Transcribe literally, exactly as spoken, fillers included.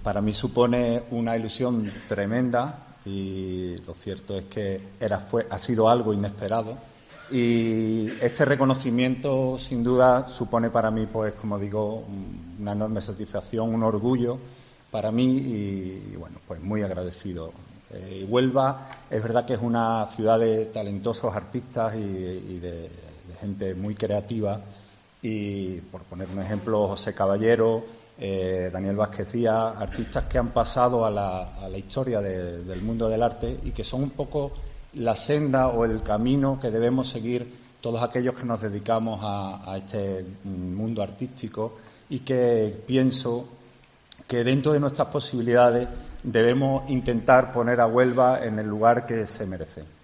Para mí supone una ilusión tremenda y lo cierto es que era, fue, ha sido algo inesperado. Y este reconocimiento, sin duda, supone para mí, pues, como digo, una enorme satisfacción, un orgullo para mí y, y bueno, pues muy agradecido. Eh, Huelva es verdad que es una ciudad de talentosos artistas y, y de, de gente muy creativa y, por poner un ejemplo, José Caballero, eh, Daniel Vázquez Díaz, artistas que han pasado a la, a la historia de, del mundo del arte y que son un poco la senda o el camino que debemos seguir todos aquellos que nos dedicamos a, a este mundo artístico y que pienso que dentro de nuestras posibilidades debemos intentar poner a Huelva en el lugar que se merece.